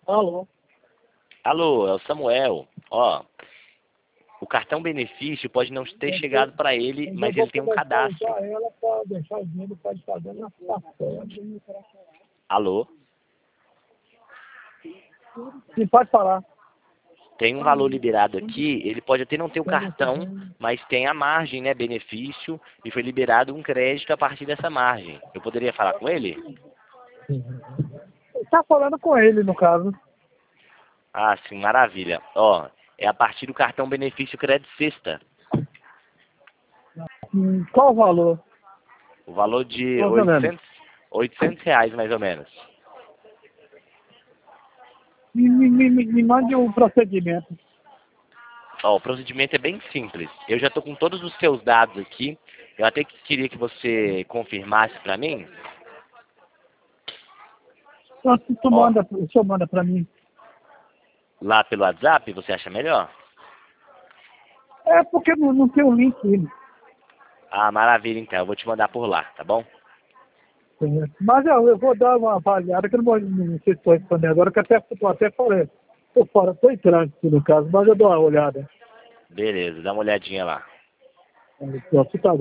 Alô? Alô, é o Samuel. Ó, o cartão benefício pode não ter chegado para ele, Mas eu mas vou ele tem um começar a cadastro. usar ela para deixar o dinheiro para estar dando na carteira. Alô? E pode falar. Tem um valor liberado aqui, ele pode até não ter o cartão, mas tem a margem, né, benefício, e foi liberado um crédito a partir dessa margem. Eu poderia falar com ele? Está falando com ele, no caso. Ah, sim, maravilha. Ó, é a partir do cartão benefício Crédito Sexta. Qual o valor? O valor de Mais ou menos. oitocentos reais, mais ou menos. Me mande um procedimento. Ó, o procedimento é bem simples. Eu já estou com todos os seus dados aqui. Eu até queria que você confirmasse para mim. Então, Ó, o senhor manda para mim. lá pelo WhatsApp, você acha melhor? É porque não tem o link aí. Ah, maravilha, então. Eu vou te mandar por lá, tá bom? Mas eu vou dar uma avaliada, que eu não sei se estou respondendo agora, que até falei. Estou fora, estou em trânsito no caso, mas eu dou uma olhada. Beleza, dá uma olhadinha lá. Se tá